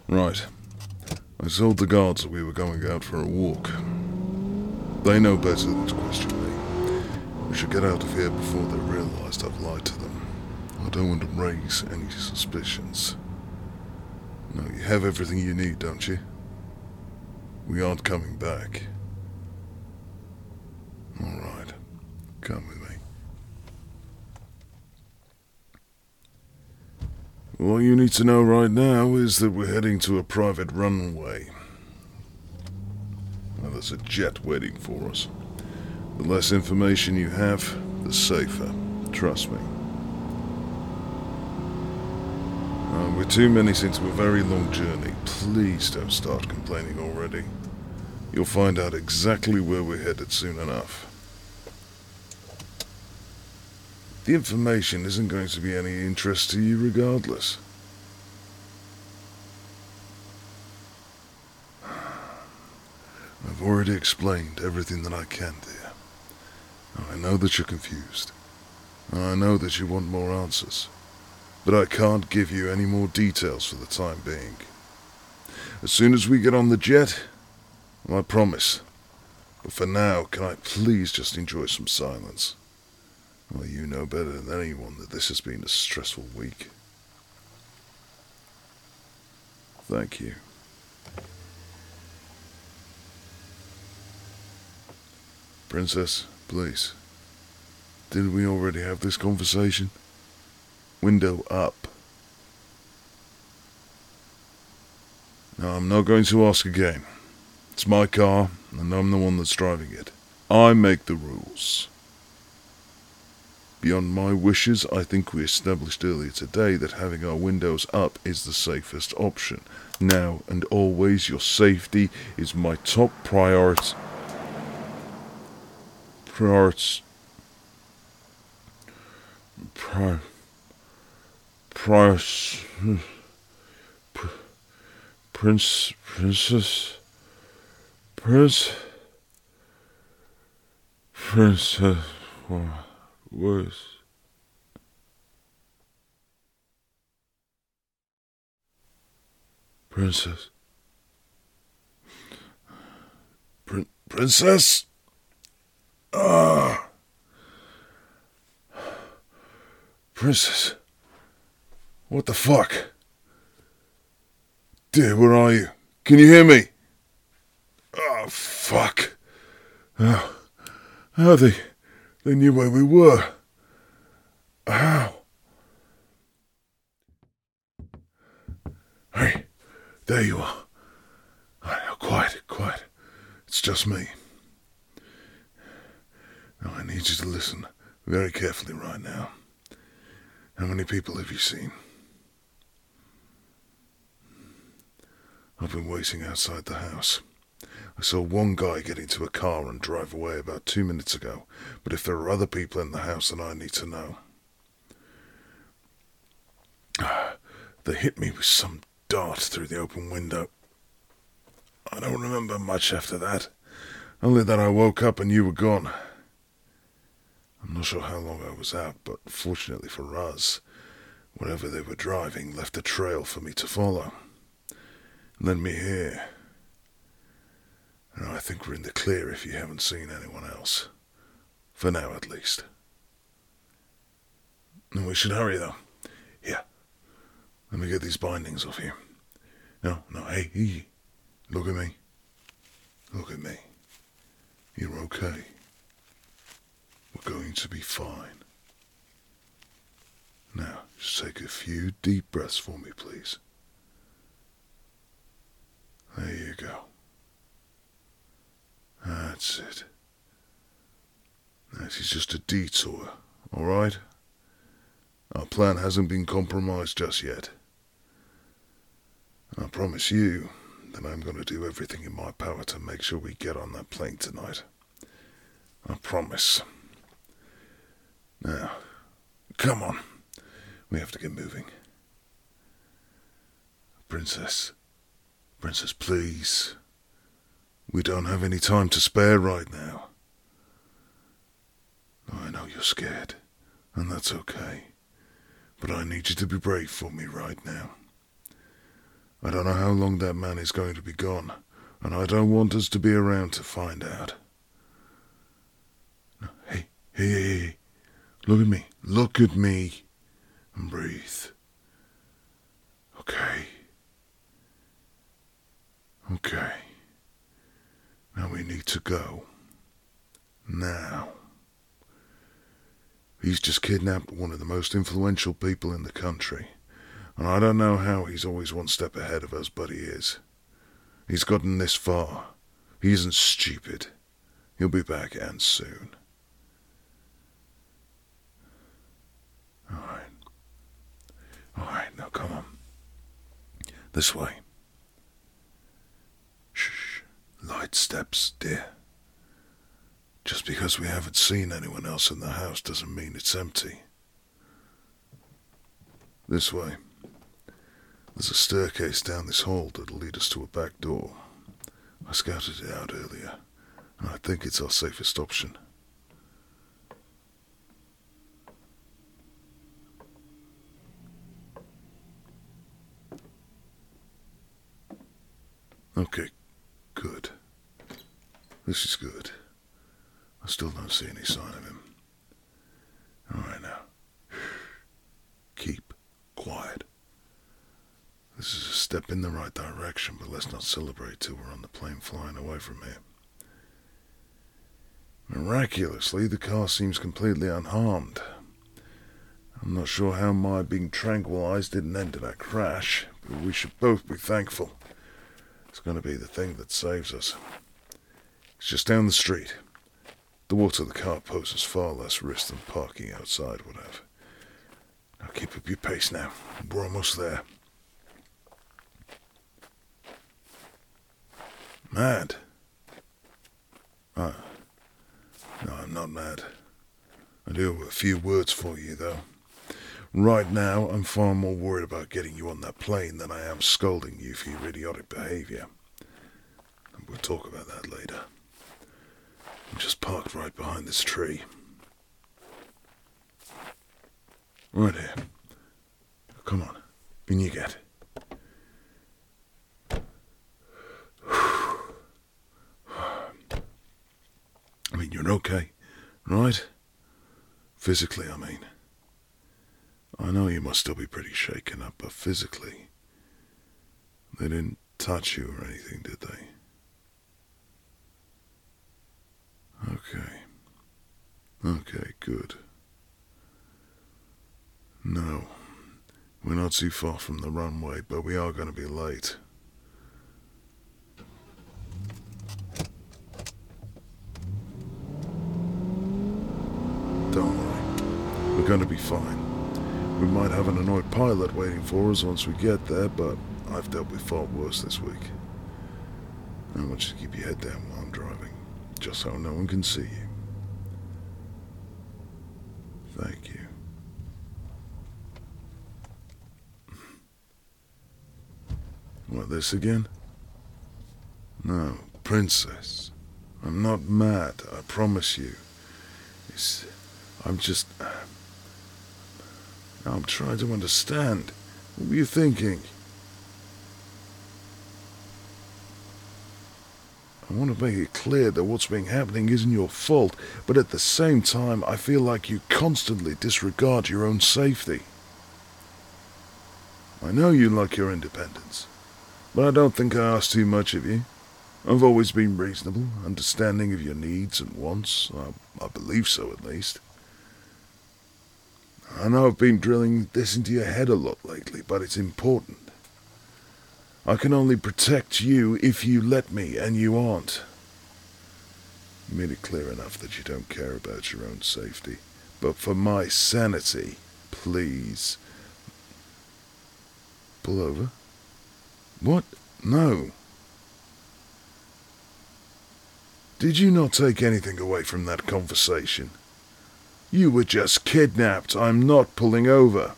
Right. I told the guards that we were going out for a walk. They know better than to question me. We should get out of here before they realise I've lied to them. I don't want to raise any suspicions. No, you have everything you need, don't you? We aren't coming back. Alright. Come with me. What you need to know right now is that we're heading to a private runway. Now, there's a jet waiting for us. The less information you have, the safer. Trust me. We're 2 minutes into a very long journey. Please don't start complaining already. You'll find out exactly where we're headed soon enough. The information isn't going to be any interest to you regardless. I've already explained everything that I can, dear. I know that you're confused. I know that you want more answers. But I can't give you any more details for the time being. As soon as we get on the jet, I promise. But for now, can I please just enjoy some silence? Well, you know better than anyone that this has been a stressful week. Thank you. Princess, please. Didn't we already have this conversation? Window up. Now, I'm not going to ask again. It's my car, and I'm the one that's driving it. I make the rules. Beyond my wishes, I think we established earlier today that having our windows up is the safest option. Now and always, your safety is my top priority. Princess. Worse. Princess. Princess? Princess. What the fuck? Dear, where are you? Can you hear me? Oh, fuck. How they knew where we were. How? Hey, there you are. Now, quiet. It's just me. Now, I need you to listen very carefully right now. How many people have you seen? I've been waiting outside the house. I saw one guy get into a car and drive away about 2 minutes ago, but if there are other people in the house, then I need to know. They hit me with some dart through the open window. I don't remember much after that, only that I woke up and you were gone. I'm not sure how long I was out, but fortunately for us, whatever they were driving left a trail for me to follow. Led me here. And I think we're in the clear if you haven't seen anyone else. For now, at least. And we should hurry, though. Here. Let me get these bindings off you. No, hey. Look at me. Look at me. You're okay. We're going to be fine. Now, just take a few deep breaths for me, please. There you go. That's it. This is just a detour, alright? Our plan hasn't been compromised just yet. I promise you that I'm going to do everything in my power to make sure we get on that plane tonight. I promise. Now, come on. We have to get moving. Princess, please. We don't have any time to spare right now. I know you're scared, and that's okay. But I need you to be brave for me right now. I don't know how long that man is going to be gone, and I don't want us to be around to find out. No, hey. Look at me. Look at me. And breathe. Okay. Okay. Now we need to go. Now. He's just kidnapped one of the most influential people in the country. And I don't know how he's always one step ahead of us, but he is. He's gotten this far. He isn't stupid. He'll be back, and soon. Alright, now come on. This way. Shh. Light steps, dear. Just because we haven't seen anyone else in the house doesn't mean it's empty. This way. There's a staircase down this hall that'll lead us to a back door. I scouted it out earlier, and I think it's our safest option. Okay, good. This is good. I still don't see any sign of him. Alright now. Keep quiet. This is a step in the right direction, but let's not celebrate till we're on the plane flying away from here. Miraculously, the car seems completely unharmed. I'm not sure how my being tranquilized didn't end in a crash, but we should both be thankful. It's going to be the thing that saves us. It's just down the street. The water of the car poses far less risk than parking outside would have. Now keep up your pace now. We're almost there. Mad? No, I'm not mad. I do have a few words for you, though. Right now, I'm far more worried about getting you on that plane than I am scolding you for your idiotic behavior. And we'll talk about that later. I'm just parked right behind this tree. Right here. Come on. In you get. I mean, you're okay, right? Physically, I mean. I know you must still be pretty shaken up, but physically, they didn't touch you or anything, did they? Okay, good. No, we're not too far from the runway, but we are going to be late. Don't worry, we're going to be fine. We might have an annoyed pilot waiting for us once we get there, but I've dealt with far worse this week. I want you to keep your head down while I'm driving, just so no one can see you. Thank you. What, this again? No, Princess. I'm not mad, I promise you. I'm trying to understand. What were you thinking? I want to make it clear that what's been happening isn't your fault, but at the same time, I feel like you constantly disregard your own safety. I know you like your independence, but I don't think I ask too much of you. I've always been reasonable, understanding of your needs and wants. I believe so, at least. I know I've been drilling this into your head a lot lately, but it's important. I can only protect you if you let me, and you aren't. You made it clear enough that you don't care about your own safety, but for my sanity, please. Pull over? What? No. Did you not take anything away from that conversation? You were just kidnapped. I'm not pulling over.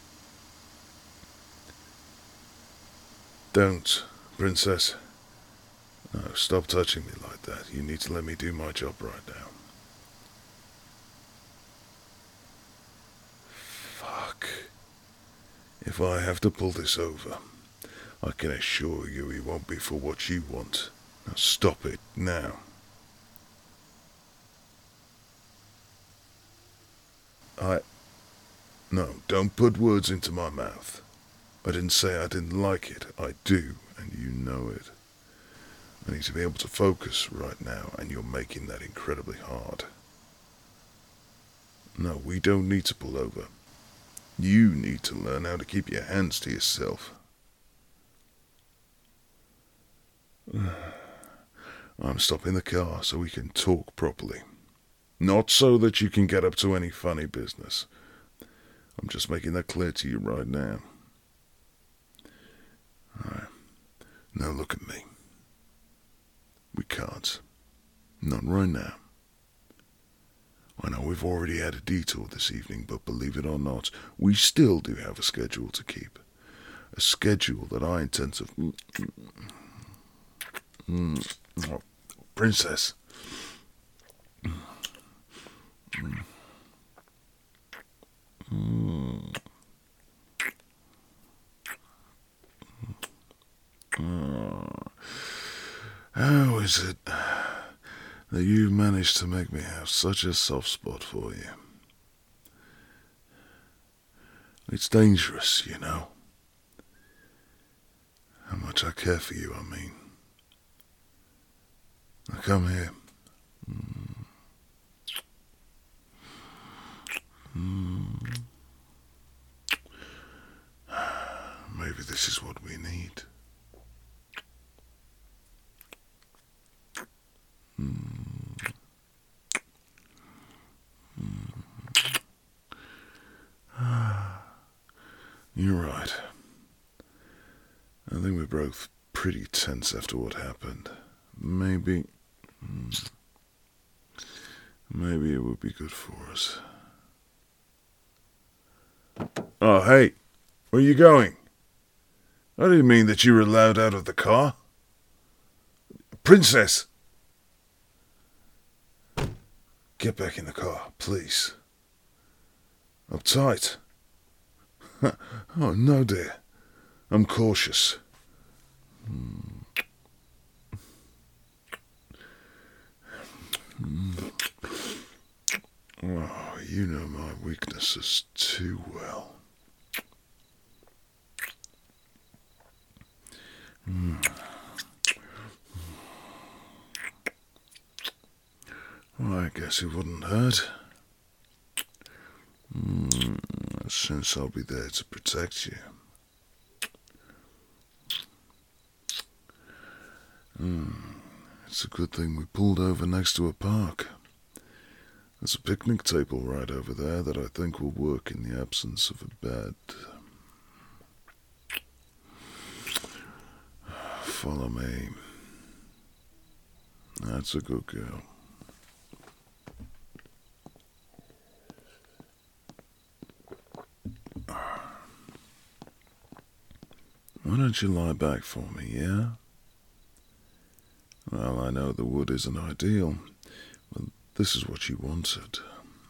Don't, Princess. No, stop touching me like that. You need to let me do my job right now. Fuck. If I have to pull this over, I can assure you he won't be for what you want. Now stop it, now. No, don't put words into my mouth. I didn't say I didn't like it. I do, and you know it. I need to be able to focus right now, and you're making that incredibly hard. No, we don't need to pull over. You need to learn how to keep your hands to yourself. I'm stopping the car so we can talk properly. Not so that you can get up to any funny business. I'm just making that clear to you right now. Alright. Now look at me. We can't. Not right now. I know we've already had a detour this evening, but believe it or not, we still do have a schedule to keep. A schedule that I intend to... Oh, Princess. How is it that you managed to make me have such a soft spot for you? It's dangerous, you know. How much I care for you, I mean. Now come here. Maybe this is what we need. You're right. I think we're both pretty tense after what happened. Maybe it would be good for us. Oh, hey, where are you going? I didn't mean that you were allowed out of the car. Princess! Get back in the car, please. Uptight. Oh, no, dear. I'm cautious. Oh, you know my weaknesses too well. Well, I guess it wouldn't hurt. Since I'll be there to protect you. It's a good thing we pulled over next to a park. There's a picnic table right over there that I think will work in the absence of a bed. Follow me. That's a good girl. Why don't you lie back for me, yeah? Well, I know the wood isn't ideal, but this is what you wanted.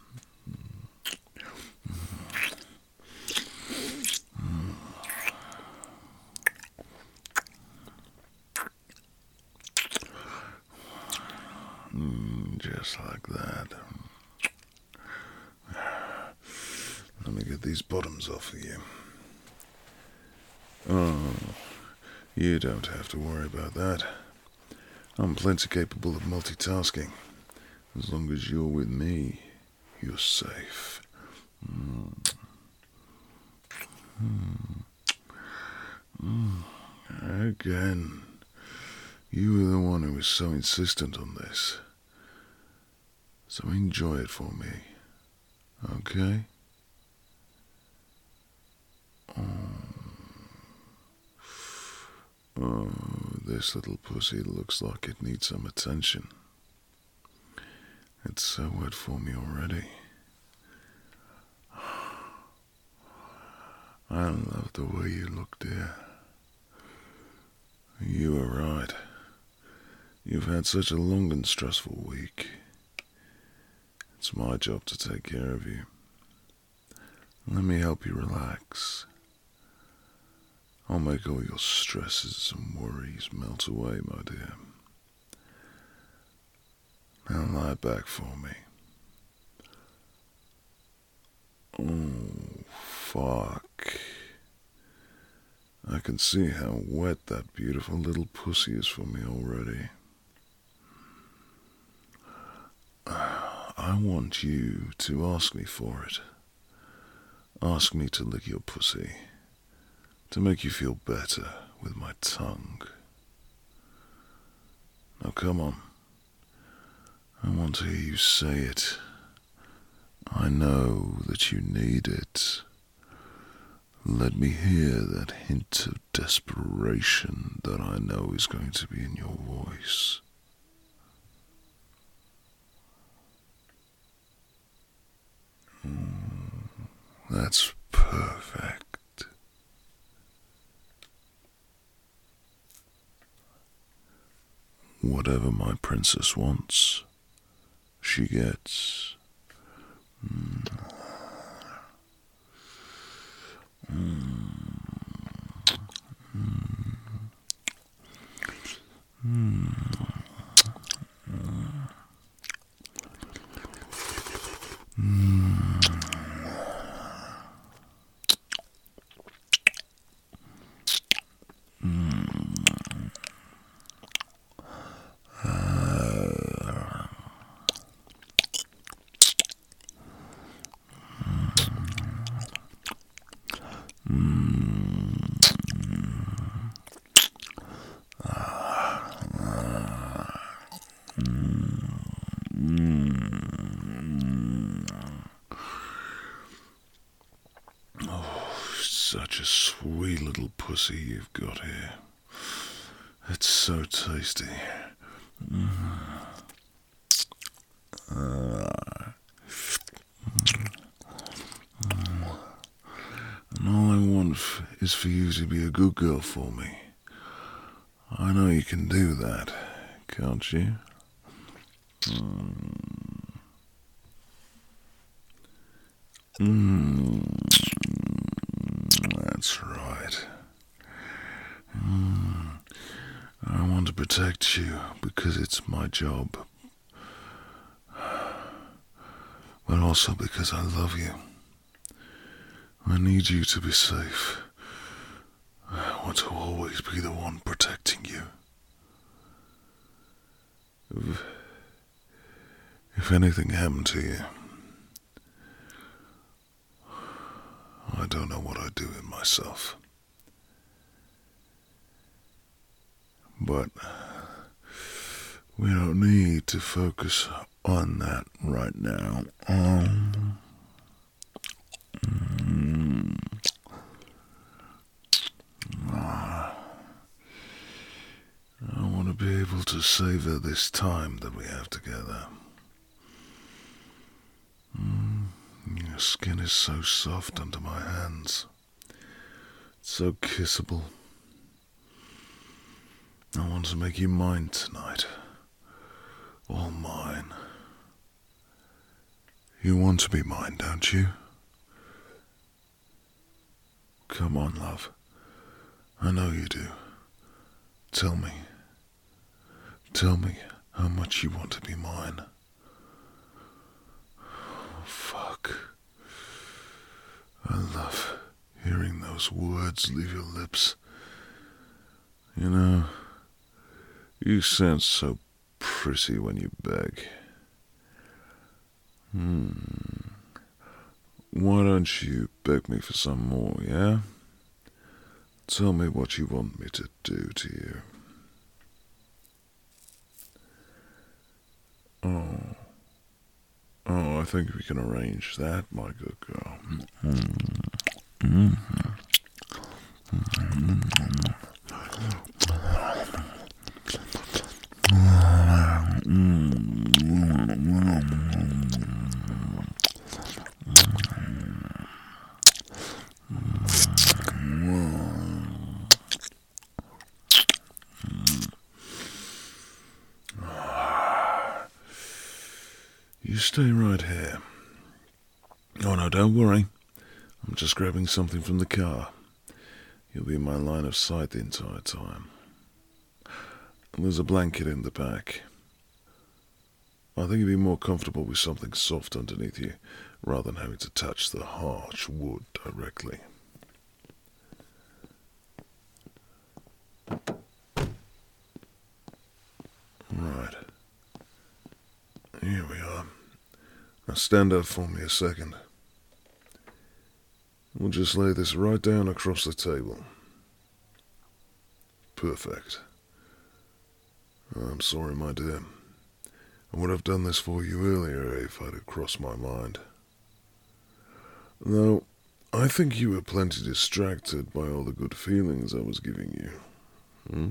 Just like that. Let me get these bottoms off of you. Oh, you don't have to worry about that. I'm plenty capable of multitasking. As long as you're with me, you're safe. Again, you were the one who was so insistent on this. So enjoy it for me, okay? Oh, this little pussy looks like it needs some attention. It's so wet for me already. I love the way you look, dear. You were right. You've had such a long and stressful week. It's my job to take care of you. Let me help you relax. I'll make all your stresses and worries melt away, my dear. Now lie back for me. Oh, fuck. I can see how wet that beautiful little pussy is for me already. I want you to ask me for it. Ask me to lick your pussy, to make you feel better with my tongue. Now come on. I want to hear you say it. I know that you need it. Let me hear that hint of desperation that I know is going to be in your voice. That's perfect. Whatever my princess wants, she gets. Such a sweet little pussy you've got here. It's so tasty. And all I want is for you to be a good girl for me. I know you can do that, can't you? That's right. I want to protect you because it's my job. But also because I love you. I need you to be safe. I want to always be the one protecting you. If anything happened to you, I don't know what I'd do with myself. But we don't need to focus on that right now. I want to be able to savor this time that we have together. Your skin is so soft under my hands. It's so kissable. I want to make you mine tonight. All mine. You want to be mine, don't you? Come on, love. I know you do. Tell me. Tell me how much you want to be mine. Oh, fuck. I love hearing those words leave your lips. You know, you sound so pretty when you beg. Why don't you beg me for some more, yeah? Tell me what you want me to do to you. Oh, I think we can arrange that, my good girl. You stay right here. Oh no, don't worry. I'm just grabbing something from the car. You'll be in my line of sight the entire time. And there's a blanket in the back. I think you'd be more comfortable with something soft underneath you, rather than having to touch the harsh wood directly. Right. Here we are. Now stand up for me a second. We'll just lay this right down across the table. Perfect. I'm sorry, my dear. I would have done this for you earlier if I'd have crossed my mind. Though, I think you were plenty distracted by all the good feelings I was giving you.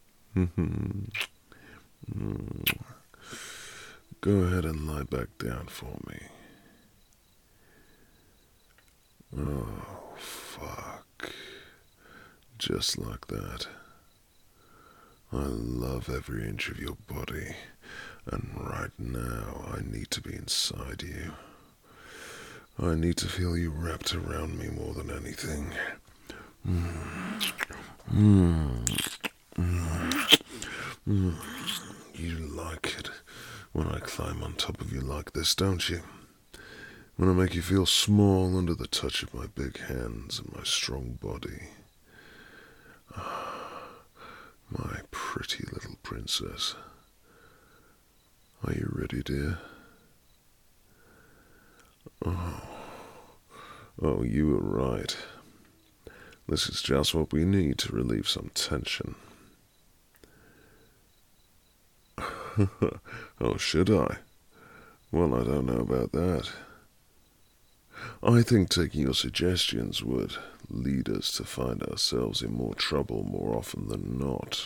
Go ahead and lie back down for me. Oh, fuck. Just like that. I love every inch of your body, and right now I need to be inside you. I need to feel you wrapped around me more than anything. You like it when I climb on top of you like this, don't you? When I make you feel small under the touch of my big hands and my strong body. My pretty little princess. Are you ready, dear? Oh, you were right. This is just what we need to relieve some tension. Oh, should I? Well, I don't know about that. I think taking your suggestions would lead us to find ourselves in more trouble more often than not.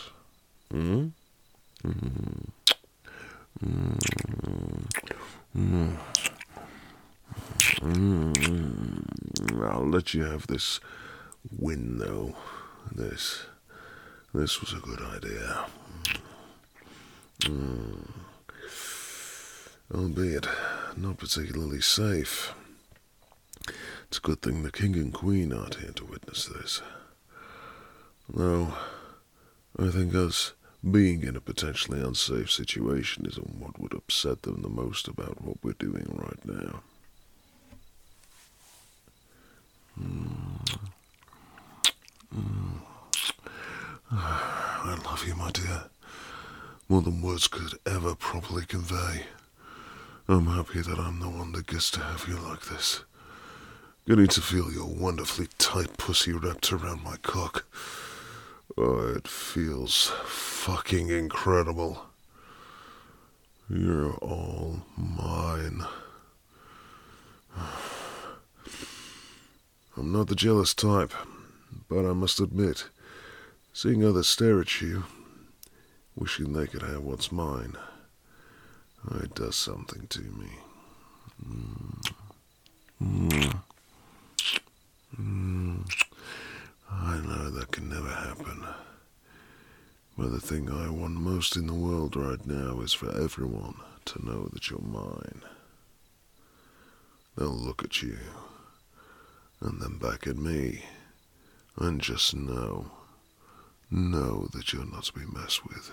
I'll let you have this win, though. This was a good idea. Albeit not particularly safe. It's a good thing the king and queen aren't here to witness this. Though, I think us being in a potentially unsafe situation isn't what would upset them the most about what we're doing right now. I love you, my dear. More than words could ever properly convey. I'm happy that I'm the one that gets to have you like this. Getting to feel your wonderfully tight pussy wrapped around my cock. Oh, it feels fucking incredible. You're all mine. I'm not the jealous type, but I must admit, seeing others stare at you, wishing they could have what's mine, it does something to me. I know that can never happen. But the thing I want most in the world right now is for everyone to know that you're mine. They'll look at you, and then back at me, and just know that you're not to be messed with.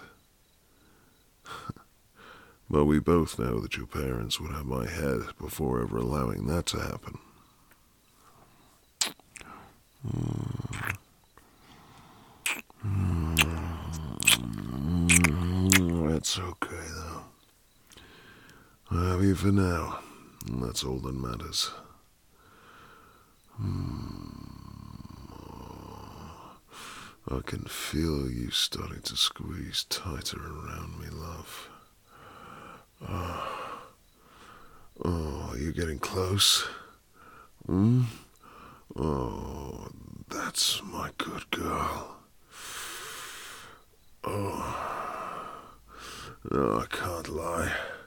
But we both know that your parents would have my head before ever allowing that to happen. That's okay, though. I have you for now, and that's all that matters. I can feel you starting to squeeze tighter around me, love. Oh, you're getting close? Oh, that's my good girl. Oh, no, I can't lie.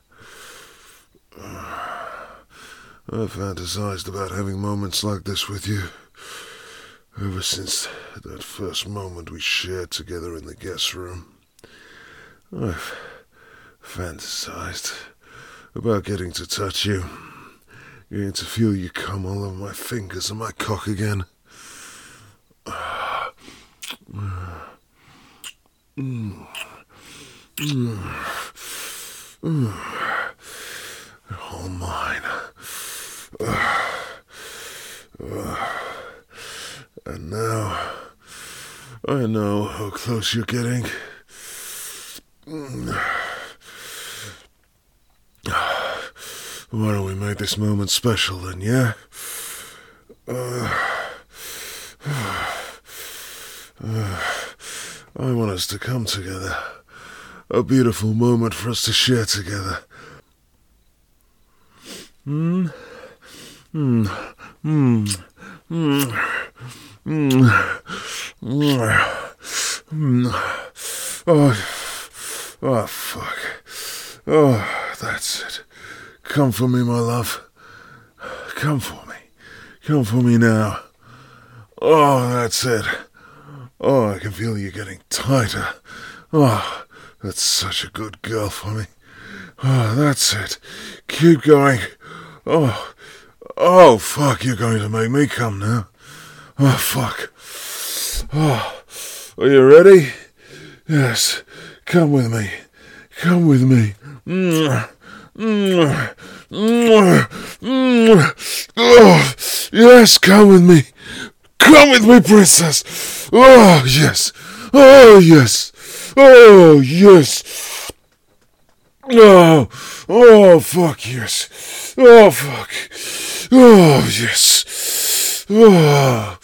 I've fantasized about having moments like this with you ever since that first moment we shared together in the guest room. I've fantasized about getting to touch you, getting to feel you come all over my fingers and my cock again. All mine. And now I know how close you're getting. Why don't we make this moment special then, yeah? I want us to come together. A beautiful moment for us to share together. Oh, fuck. Oh, that's it. Come for me, my love. Come for me. Come for me now. Oh, that's it. Oh, I can feel you getting tighter. Oh, that's such a good girl for me. Oh, that's it. Keep going. Oh, fuck, you're going to make me come now. Oh, fuck. Oh, are you ready? Yes, come with me. Come with me. Oh, yes, come with me. Come with me, princess. Oh, yes. Oh, yes. Oh, yes. Oh, fuck, yes. Oh, fuck. Oh, yes. Oh,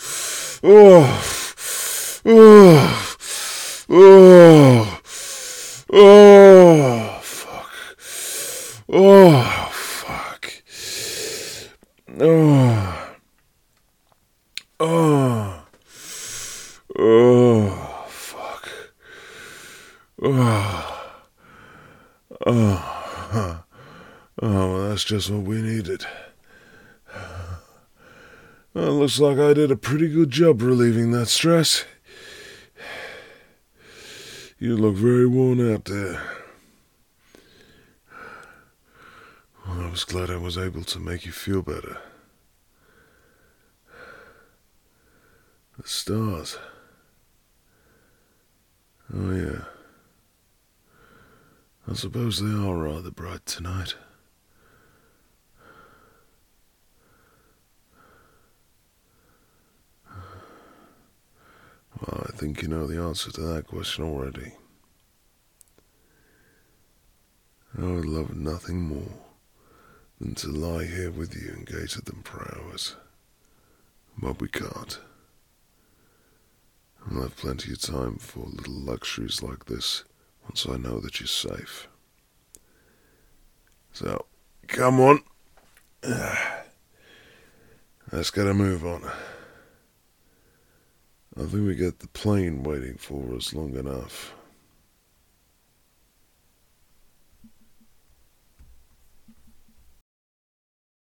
fuck. Oh, fuck. Fuck. Well, that's just what we needed. Well, looks like I did a pretty good job relieving that stress. You look very worn out there. Well, I was glad I was able to make you feel better. The stars. Oh, yeah. I suppose they are rather bright tonight. Well, I think you know the answer to that question already. I would love nothing more than to lie here with you and gaze at them for hours. But we can't. I'll have plenty of time for little luxuries like this once I know that you're safe. So, come on. Let's get a move on. I think we got the plane waiting for us long enough.